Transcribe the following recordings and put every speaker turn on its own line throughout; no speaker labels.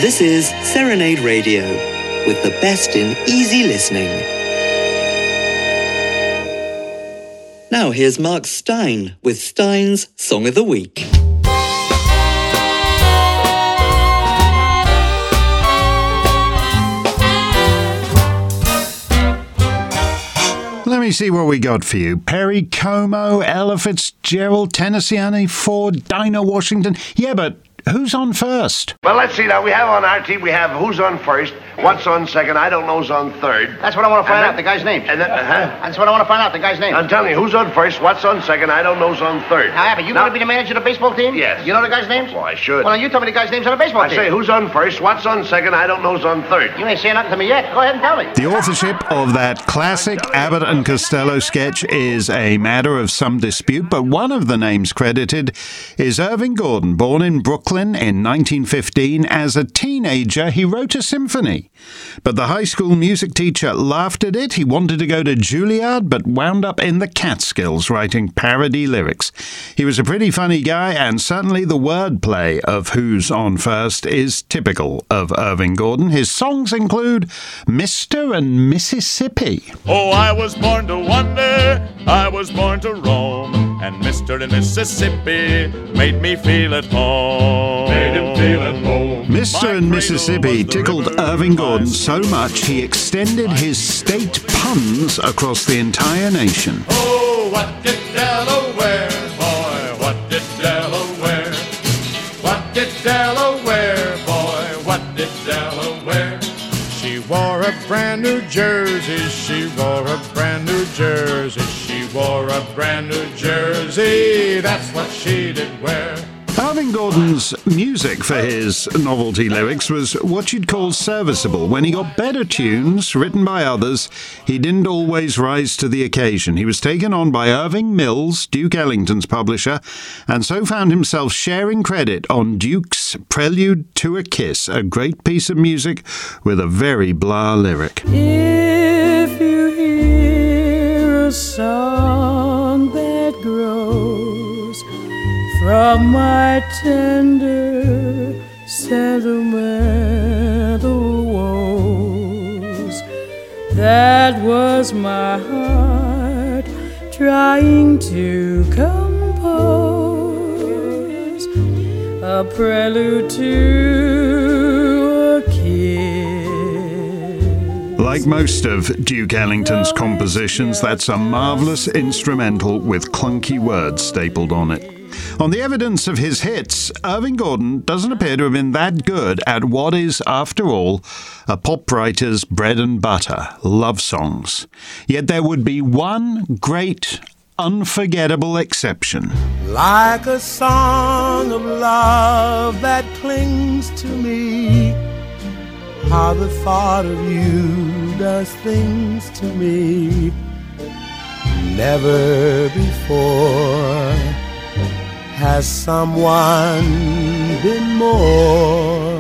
This is Serenade Radio, with the best in easy listening. Now here's Mark Stein with Stein's Song of the Week.
Let me see what we got for you. Perry Como, Ella Fitzgerald, Tennessee Honey, Ford, Dinah Washington. Yeah, but who's on first?
Well, let's see now. We have on our team, we have who's on first, what's on second, I don't know's on third.
That's what I want to find out, the guy's name.
And then,
That's what I want to find out, the guy's name.
I'm telling you, who's on first, what's on second, I don't know's on third.
Now, Abby, you going to be the manager of the baseball team?
Yes.
You know the guy's names?
Well, I should.
Well, now you tell me the guy's names on the baseball team.
I say, who's on first, what's on second, I don't know's on third.
You ain't saying nothing to me yet. Go ahead and tell me.
The authorship of that classic Abbott and Costello sketch is a matter of some dispute, but one of the names credited is Irving Gordon, born in Brooklyn in 1915. As a teenager, he wrote a symphony. But the high school music teacher laughed at it. He wanted to go to Juilliard, but wound up in the Catskills writing parody lyrics. He was a pretty funny guy, and certainly the wordplay of Who's on First is typical of Irving Gordon. His songs include Mr. and Mississippi.
Oh, I was born to wander, I was born to roam, and Mr. and Mississippi made me feel at home. Made him feel at home.
Mr. and Mississippi tickled Irving Gordon so much he extended his state puns across the entire nation.
Oh, what did Delaware, boy, what did Delaware? What did Delaware, boy, what did Delaware? She wore a brand new jersey, she wore a brand new jersey, she wore a brand new jersey, that's what she did wear.
Irving Gordon's music for his novelty lyrics was what you'd call serviceable. When he got better tunes written by others, he didn't always rise to the occasion. He was taken on by Irving Mills, Duke Ellington's publisher, and so found himself sharing credit on Duke's Prelude to a Kiss, a great piece of music with a very blah lyric.
If you hear a song that grows from my tender, sentimental woes, that was my heart trying to compose a prelude to a kiss.
Like most of Duke Ellington's compositions, that's a marvelous instrumental with clunky words stapled on it. On the evidence of his hits, Irving Gordon doesn't appear to have been that good at what is, after all, a pop writer's bread and butter, love songs. Yet there would be one great, unforgettable exception.
Like a song of love that clings to me, how the thought of you does things to me. Never before has someone been more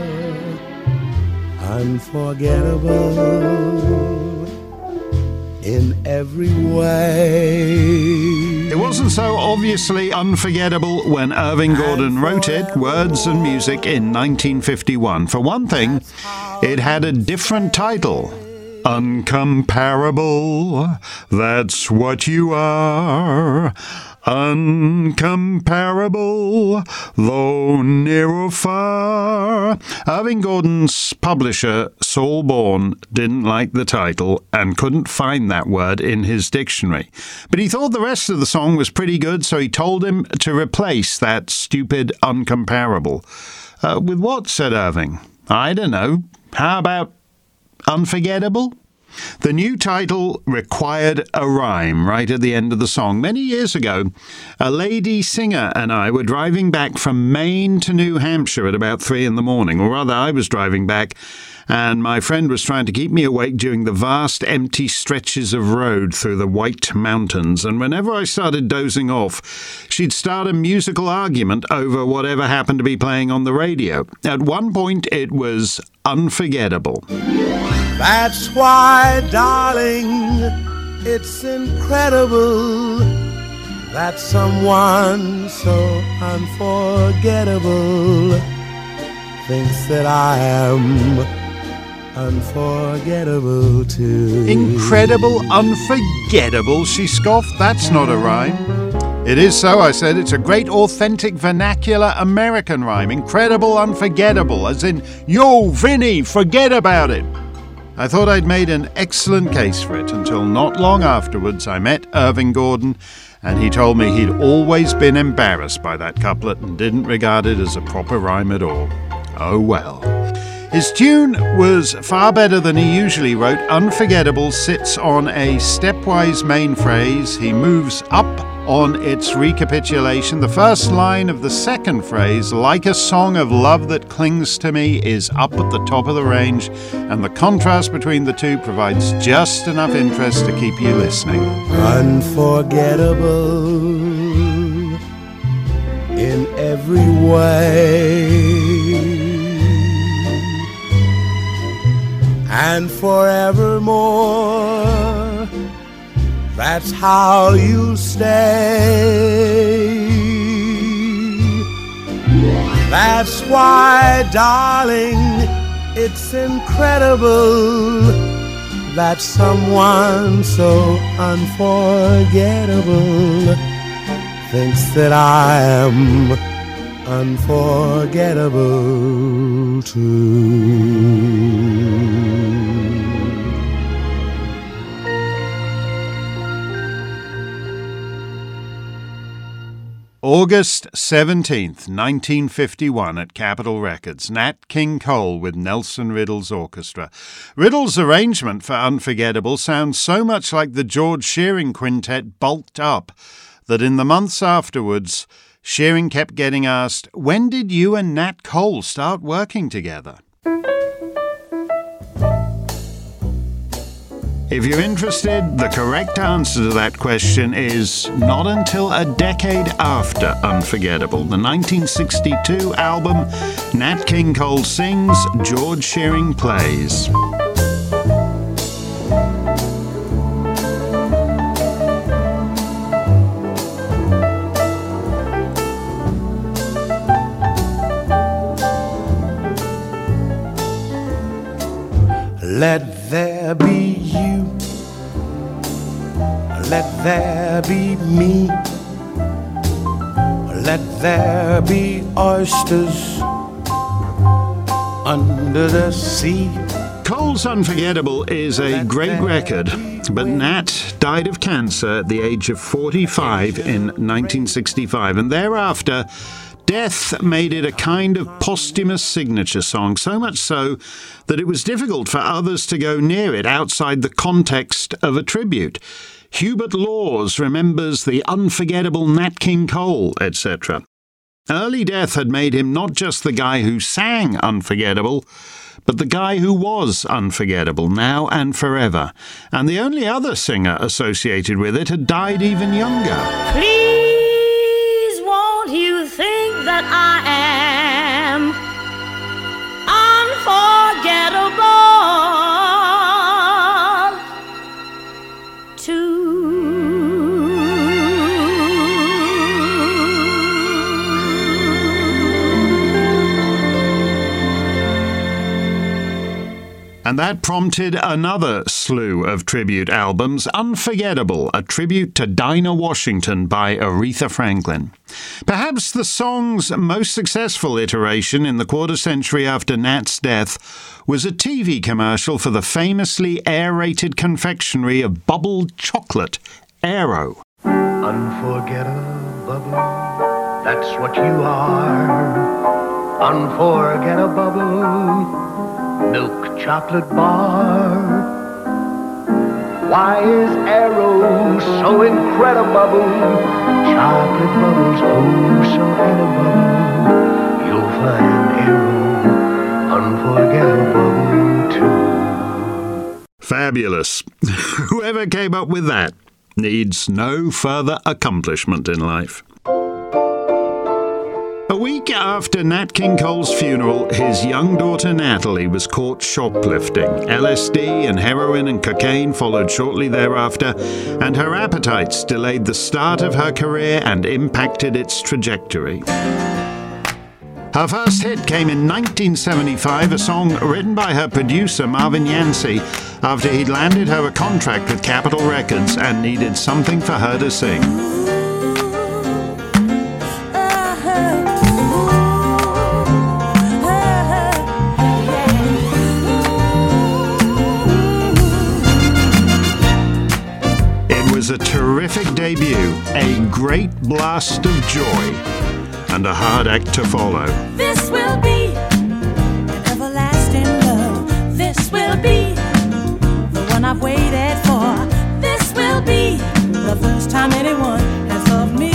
unforgettable in every way?
It wasn't so obviously unforgettable when Irving Gordon wrote it, words and music, in 1951. For one thing, it had a different title. Uncomparable, that's what you are. Uncomparable, though near or far. Irving Gordon's publisher, Saul Bourne, didn't like the title and couldn't find that word in his dictionary. But he thought the rest of the song was pretty good, so he told him to replace that stupid uncomparable. With what, said Irving? I don't know. How about unforgettable? The new title required a rhyme right at the end of the song. Many years ago, a lady singer and I were driving back from Maine to New Hampshire at about 3 a.m, or rather I was driving back, and my friend was trying to keep me awake during the vast empty stretches of road through the White Mountains, and whenever I started dozing off, she'd start a musical argument over whatever happened to be playing on the radio. At one point, it was unforgettable.
That's why, darling, it's incredible that someone so unforgettable thinks that I am unforgettable too.
Incredible, unforgettable, she scoffed. That's not a rhyme. It is so, I said. It's a great, authentic, vernacular American rhyme. Incredible, unforgettable, as in, yo, Vinny, forget about it. I thought I'd made an excellent case for it until not long afterwards I met Irving Gordon, and he told me he'd always been embarrassed by that couplet and didn't regard it as a proper rhyme at all. Oh well. His tune was far better than he usually wrote. Unforgettable sits on a stepwise main phrase. He moves up on its recapitulation. The first line of the second phrase, like a song of love that clings to me, is up at the top of the range, and the contrast between the two provides just enough interest to keep you listening.
Unforgettable in every way, and forevermore, that's how you stay. That's why, darling, it's incredible that someone so unforgettable thinks that I am unforgettable too.
August 17th, 1951 at Capitol Records, Nat King Cole with Nelson Riddle's orchestra. Riddle's arrangement for Unforgettable sounds so much like the George Shearing Quintet bulked up that in the months afterwards, Shearing kept getting asked, when did you and Nat Cole start working together? If you're interested, the correct answer to that question is not until a decade after Unforgettable. The 1962 album, Nat King Cole Sings, George Shearing Plays.
Let there be you, let there be me, let there be oysters under the sea.
Cole's Unforgettable is a great record, but Nat died of cancer at the age of 45 in 1965, and thereafter death made it a kind of posthumous signature song, so much so that it was difficult for others to go near it outside the context of a tribute. Hubert Laws remembers the unforgettable Nat King Cole, etc. Early death had made him not just the guy who sang Unforgettable, but the guy who was unforgettable now and forever. And the only other singer associated with it had died even younger.
Please won't you think that I am unforgettable too?
And that prompted another slew of tribute albums, Unforgettable, a tribute to Dinah Washington by Aretha Franklin. Perhaps the song's most successful iteration in the quarter century after Nat's death was a TV commercial for the famously aerated confectionery of bubbled chocolate, Aero.
Unforgettable, that's what you are. Unforgettable. Milk chocolate bar. Why is Aero so incredible? Chocolate bubbles, oh, so edible. You'll find Aero unforgettable too.
Fabulous. Whoever came up with that needs no further accomplishment in life. A week after Nat King Cole's funeral, his young daughter Natalie was caught shoplifting. LSD and heroin and cocaine followed shortly thereafter, and her appetites delayed the start of her career and impacted its trajectory. Her Her first hit came in 1975, a song written by her producer Marvin Yancey after he'd landed her a contract with Capitol Records and needed something for her to sing. It was a terrific debut, a great blast of joy, and a hard act to follow.
This will be an everlasting love. This will be the one I've waited for. This will be the first time anyone has loved me.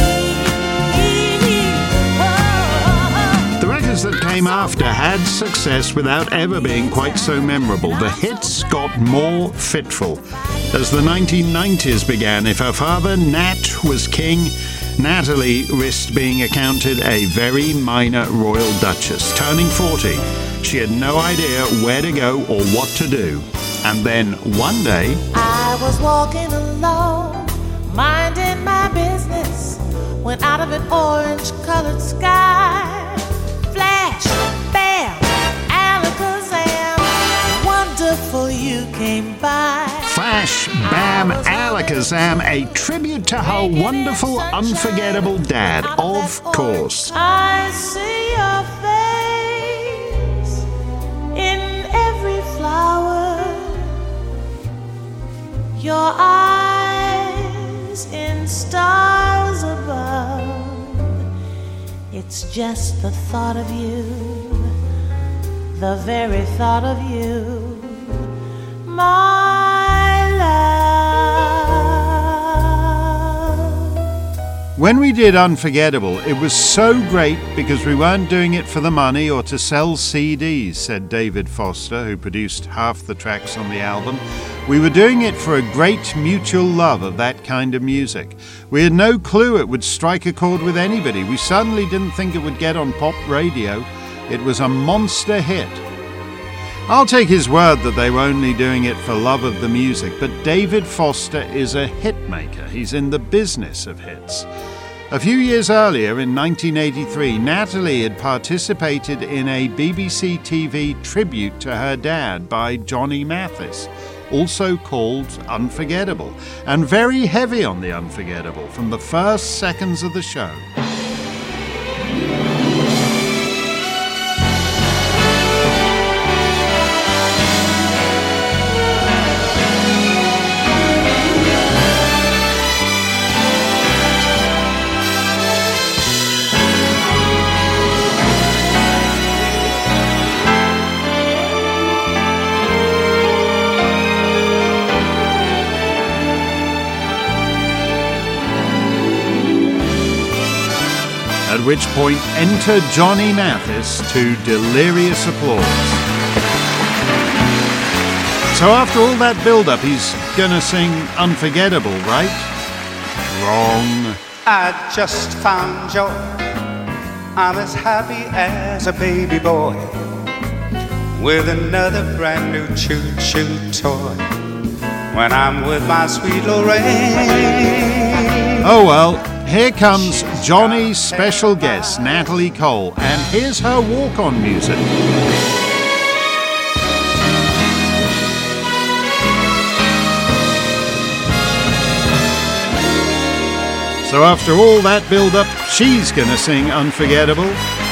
The records that came after had success without ever being quite so memorable. The hits got more fitful. As the 1990s began, if her father, Nat, was king, Natalie risked being accounted a very minor royal duchess. Turning 40, she had no idea where to go or what to do. And then one day,
I was walking alone, minding my business, when out of an orange-colored sky, flash, bam, alakazam, wonderful you came by.
Flash, Bam, Alakazam, a tribute to her wonderful, unforgettable dad, of course.
I see your face in every flower, your eyes in stars above. It's just the thought of you, the very thought of you, my love.
When we did Unforgettable, it was so great because we weren't doing it for the money or to sell CDs, said David Foster, who produced half the tracks on the album. We were doing it for a great mutual love of that kind of music. We had no clue it would strike a chord with anybody. We certainly didn't think it would get on pop radio. It was a monster hit. I'll take his word that they were only doing it for love of the music, but David Foster is a hit maker. He's in the business of hits. A few years earlier, in 1983, Natalie had participated in a BBC TV tribute to her dad by Johnny Mathis, also called Unforgettable, and very heavy on the unforgettable from the first seconds of the show. At which point, enter Johnny Mathis to delirious applause. So after all that build-up, he's gonna sing Unforgettable, right? Wrong.
I just found joy. I'm as happy as a baby boy with another brand new choo-choo toy when I'm with my sweet Lorraine.
Oh well. Here comes Johnny's special guest, Natalie Cole, and here's her walk-on music. So after all that build-up, she's gonna sing Unforgettable?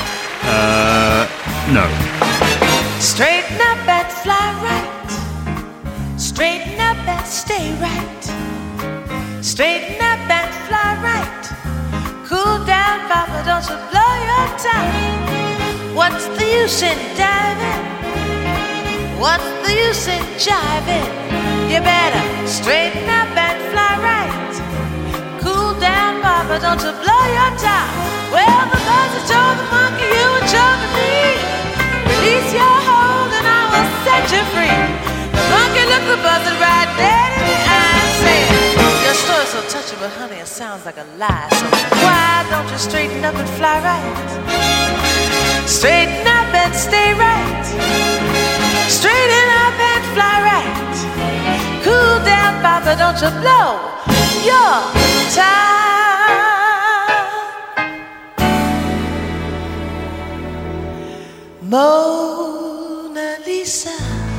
No.
Straighten up and fly right. Straighten up and stay right. Straighten up and fly right. Cool down, Papa, don't you blow your top. What's the use in diving? What's the use in jiving? You better straighten up and fly right. Cool down, Papa, don't you blow your top. Well, the buzzard told the monkey you were choking me. Release your hold and I will set you free. The monkey looked the buzzard right dead in the eye and said, your story's so touching, but honey, it sounds like a lie. So why don't you straighten up and fly right? Straighten up and stay right. Straighten up and fly right. Cool down, Papa, don't you blow your top. Mona Lisa,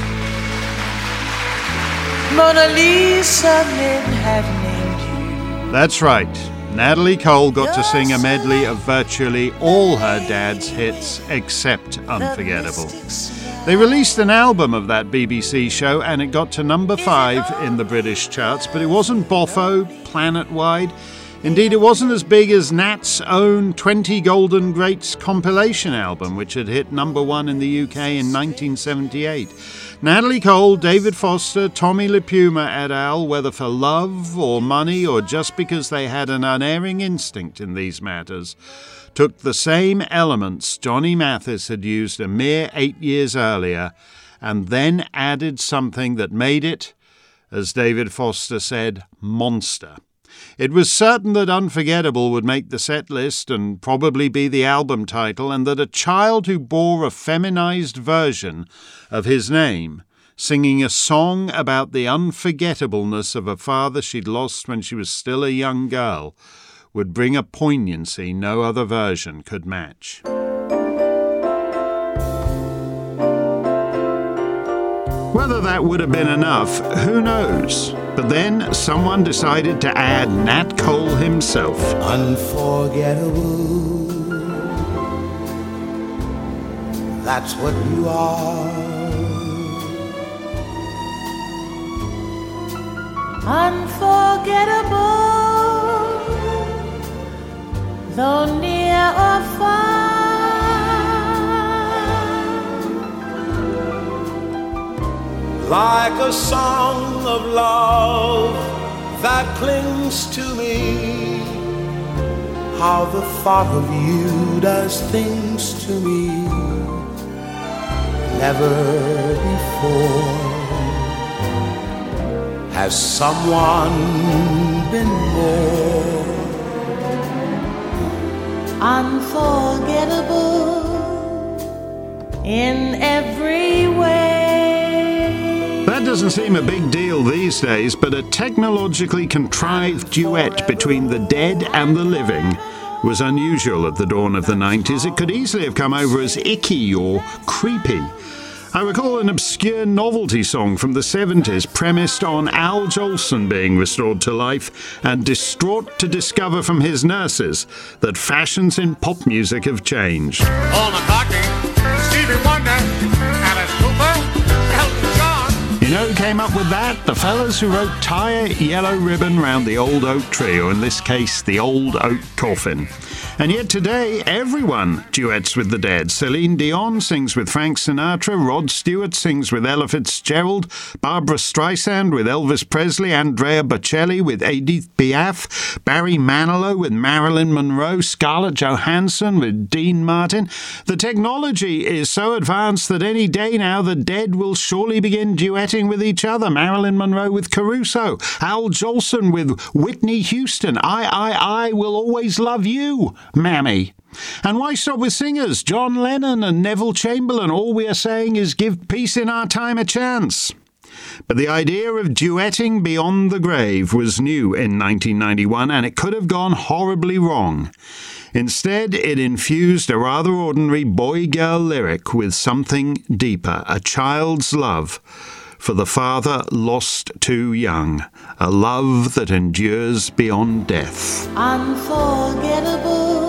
Mona Lisa, men have named you.
That's right. Natalie Cole got to sing a medley of virtually all her dad's hits except Unforgettable. They released an album of that BBC show and it got to number 5 in the British charts, but it wasn't boffo, planet-wide. Indeed, it wasn't as big as Nat's own 20 Golden Greats compilation album, which had hit number 1 in the UK in 1978. Natalie Cole, David Foster, Tommy LiPuma et al., whether for love or money or just because they had an unerring instinct in these matters, took the same elements Johnny Mathis had used a mere 8 years earlier and then added something that made it, as David Foster said, monster. It was certain that Unforgettable would make the set list and probably be the album title, and that a child who bore a feminized version of his name, singing a song about the unforgettableness of a father she'd lost when she was still a young girl, would bring a poignancy no other version could match. Whether that would have been enough, who knows? But then someone decided to add Nat Cole himself.
Unforgettable, that's what you are.
Unforgettable, though near or far.
Like a song of love that clings to me, how the thought of you does things to me. Never before has someone been more
unforgettable in every way.
That doesn't seem a big deal these days, but a technologically contrived duet between the dead and the living was unusual at the dawn of the 90s. It could easily have come over as icky or creepy. I recall an obscure novelty song from the 70s premised on Al Jolson being restored to life and distraught to discover from his nurses that fashions in pop music have changed.
Paul McCartney, Stevie Wonder, Alice Cooper, Elton John.
You know who came up with that? The fellas who wrote Tie a Yellow Ribbon Round the Old Oak Tree, or in this case, the Old Oak Coffin. And yet today, everyone duets with the dead. Celine Dion sings with Frank Sinatra, Rod Stewart sings with Ella Fitzgerald, Barbra Streisand with Elvis Presley, Andrea Bocelli with Edith Piaf, Barry Manilow with Marilyn Monroe, Scarlett Johansson with Dean Martin. The technology is so advanced that any day now the dead will surely begin duetting with each other. Marilyn Monroe with Caruso, Al Jolson with Whitney Houston, I Will Always Love You, Mammy. And why stop with singers? John Lennon and Neville Chamberlain. All we are saying is give Peace in Our Time a chance. But the idea of duetting beyond the grave was new in 1991, and it could have gone horribly wrong. Instead, it infused a rather ordinary boy-girl lyric with something deeper, a child's love for the father lost too young, a love that endures beyond death.
Unforgettable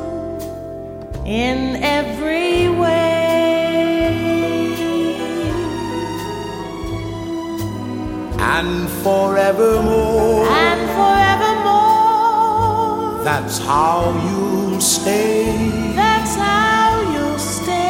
in every way,
and forevermore.
and forevermore.
That's how you'll stay.
That's how you'll stay.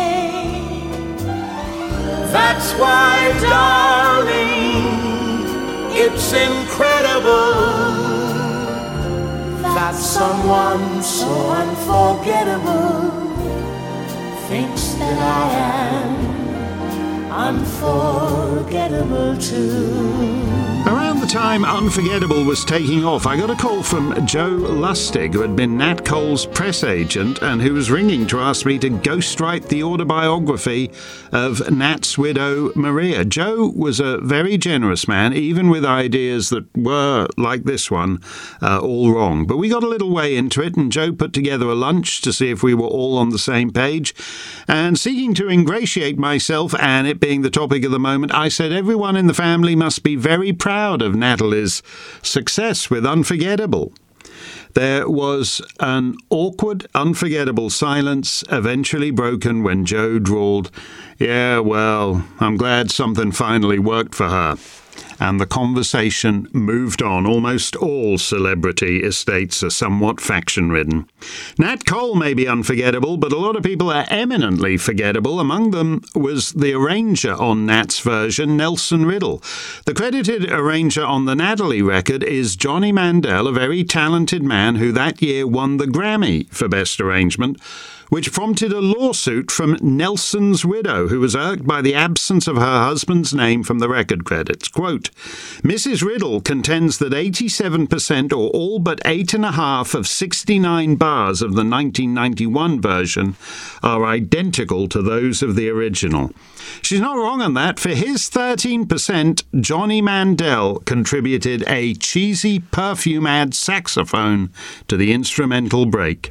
That's why, darling, it's incredible that someone so unforgettable thinks that I am unforgettable too.
Around the time Unforgettable was taking off, I got a call from Joe Lustig, who had been Nat Cole's press agent and who was ringing to ask me to ghostwrite the autobiography of Nat's widow, Maria. Joe was a very generous man, even with ideas that were, like this one, all wrong. But we got a little way into it, and Joe put together a lunch to see if we were all on the same page. And seeking to ingratiate myself, and it being the topic of the moment, I said everyone in the family must be very proud of Natalie's success with Unforgettable. There was an awkward, unforgettable silence, eventually broken when Joe drawled, "Yeah, well, I'm glad something finally worked for her." And the conversation moved on. Almost all celebrity estates are somewhat faction-ridden. Nat Cole may be unforgettable, but a lot of people are eminently forgettable. Among them was the arranger on Nat's version, Nelson Riddle. The credited arranger on the Natalie record is Johnny Mandel, a very talented man who that year won the Grammy for Best Arrangement, which prompted a lawsuit from Nelson's widow, who was irked by the absence of her husband's name from the record credits. Quote, "Mrs. Riddle contends that 87% or all but 8.5 of 69 bars of the 1991 version are identical to those of the original. She's not wrong on that. For his 13%, Johnny Mandel contributed a cheesy perfume ad saxophone to the instrumental break."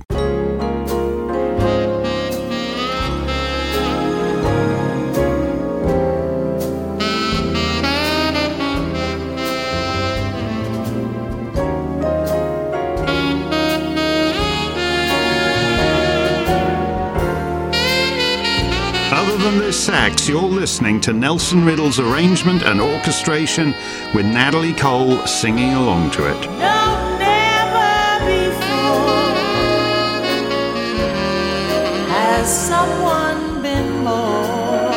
Other than this sax, you're listening to Nelson Riddle's arrangement and orchestration with Natalie Cole singing along to it.
No, never before has someone been more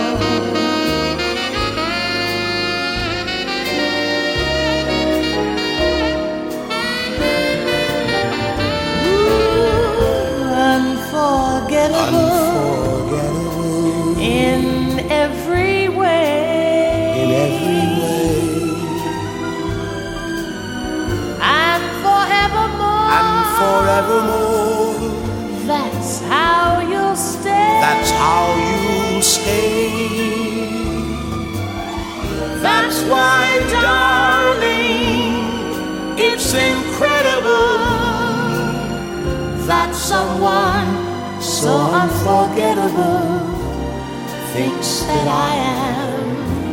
unforgettable. In every way, and forevermore, that's how you'll stay. That's why, darling, it's incredible that someone so unforgettable thinks that I am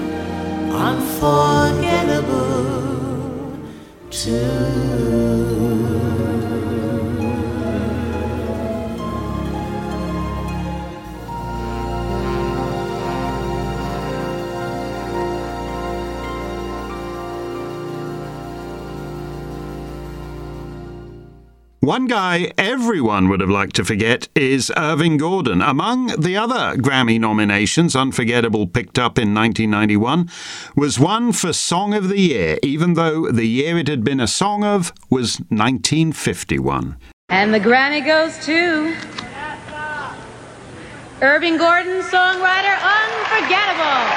unforgettable too.
One guy everyone would have liked to forget is Irving Gordon. Among the other Grammy nominations Unforgettable picked up in 1991 was one for Song of the Year, even though the year it had been a song of was 1951.
And the Grammy goes to Irving Gordon, songwriter, Unforgettable.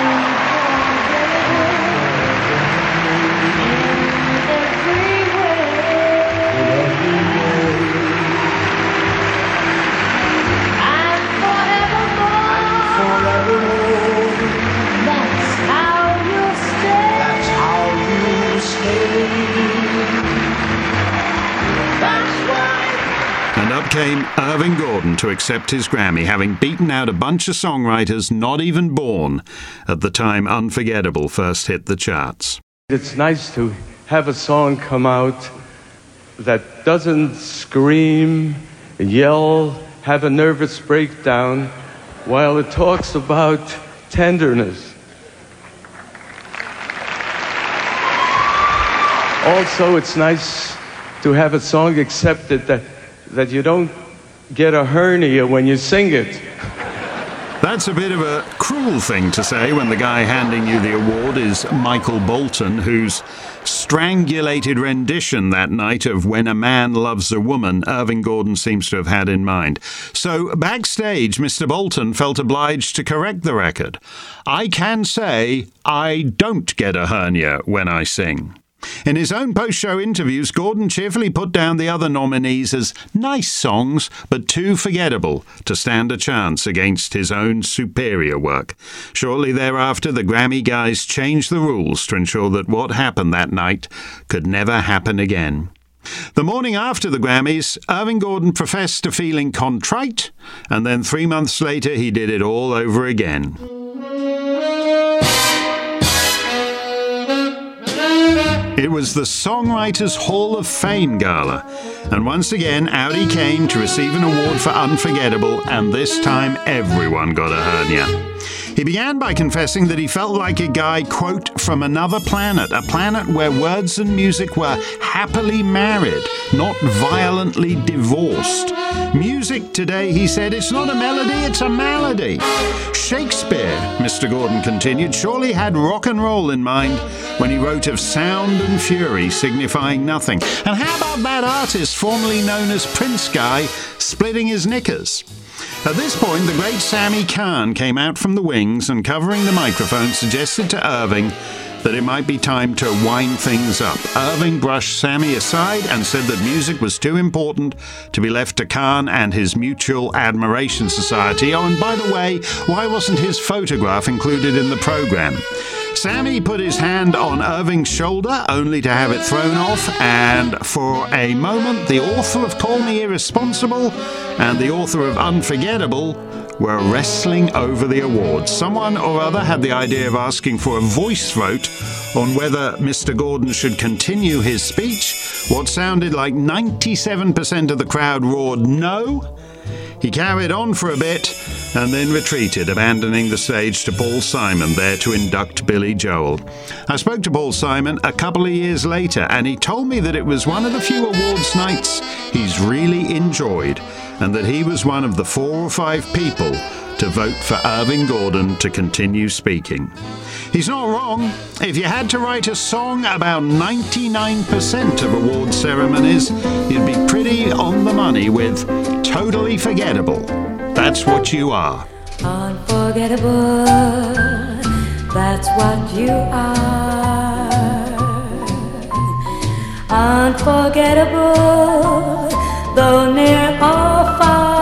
And up came Irving Gordon to accept his Grammy, having beaten out a bunch of songwriters not even born at the time Unforgettable first hit the charts.
It's nice to have a song come out that doesn't scream, yell, have a nervous breakdown, while it talks about tenderness. Also, it's nice to have a song accepted that you don't get a hernia when you sing it.
That's a bit of a cruel thing to say when the guy handing you the award is Michael Bolton, whose strangulated rendition that night of When a Man Loves a Woman Irving Gordon seems to have had in mind. So backstage, Mr. Bolton felt obliged to correct the record. "I can say I don't get a hernia when I sing." In his own post-show interviews, Gordon cheerfully put down the other nominees as nice songs, but too forgettable to stand a chance against his own superior work. Shortly thereafter, the Grammy guys changed the rules to ensure that what happened that night could never happen again. The morning after the Grammys, Irving Gordon professed to feeling contrite, and then 3 months later he did it all over again. It was the Songwriters Hall of Fame Gala, and once again out he came to receive an award for Unforgettable, and this time everyone got a hernia. He began by confessing that he felt like a guy, quote, from another planet, a planet where words and music were happily married, not violently divorced. Music today, he said, it's not a melody, it's a malady. Shakespeare, Mr. Gordon continued, surely had rock and roll in mind when he wrote of sound and fury signifying nothing. And how about that artist formerly known as Prince Guy splitting his knickers? At this point, the great Sammy Cahn came out from the wings and, covering the microphone, suggested to Irving that it might be time to wind things up. Irving brushed Sammy aside and said that music was too important to be left to Cahn and his Mutual Admiration Society. Oh, and by the way, why wasn't his photograph included in the program? Sammy put his hand on Irving's shoulder, only to have it thrown off, and for a moment the author of Call Me Irresponsible and the author of Unforgettable were wrestling over the awards. Someone or other had the idea of asking for a voice vote on whether Mr. Gordon should continue his speech. What sounded like 97% of the crowd roared no. He carried on for a bit and then retreated, abandoning the stage to Paul Simon, there to induct Billy Joel. I spoke to Paul Simon a couple of years later, and he told me that it was one of the few awards nights he's really enjoyed, and that he was one of the 4 or 5 people to vote for Irving Gordon to continue speaking. He's not wrong. If you had to write a song about 99% of award ceremonies, you'd be pretty on the money with Totally Forgettable. That's what you are.
Unforgettable, that's what you are. Unforgettable, though near or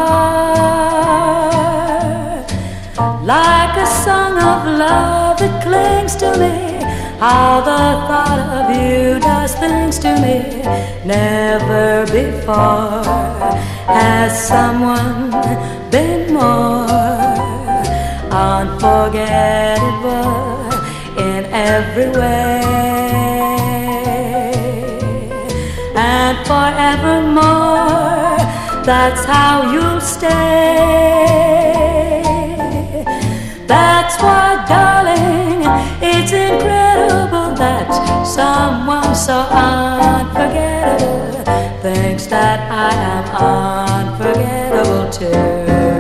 far. Like a song of love that clings to me, how the thought of you does things to me. Never before has someone been more unforgettable in every way, and forevermore that's how you'll stay. That's why, darling, it's incredible that someone so unforgettable thinks that I am unforgettable too.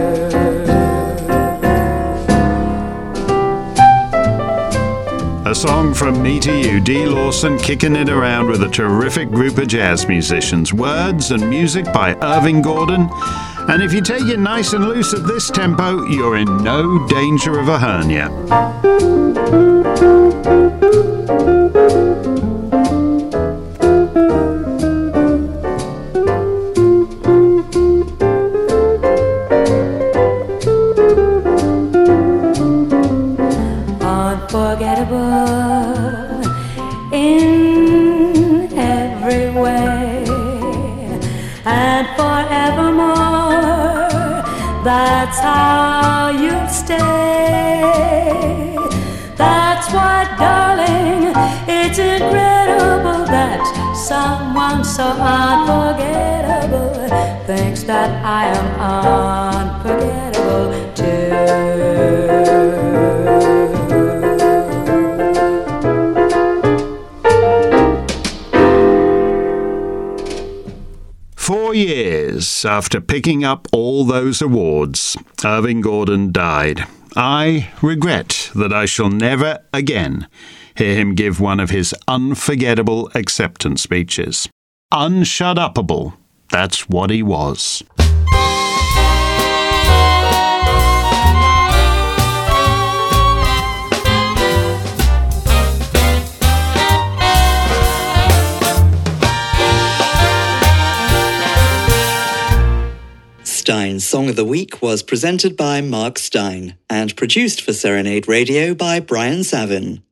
A song from me to you, Dee Lawson kicking it around with a terrific group of jazz musicians. Words and music by Irving Gordon. And if you take it nice and loose at this tempo, you're in no danger of a hernia.
Unforgettable in every way, and forevermore that's how you'll stay. That's why, darling, it's incredible that someone so unforgettable thinks that I am unforgettable too.
4 years after picking up all those awards, Irving Gordon died. I regret that I shall never again hear him give one of his unforgettable acceptance speeches. Unshut-upable, that's what he was.
Song of the Week was presented by Mark Stein and produced for Serenade Radio by Brian Savin.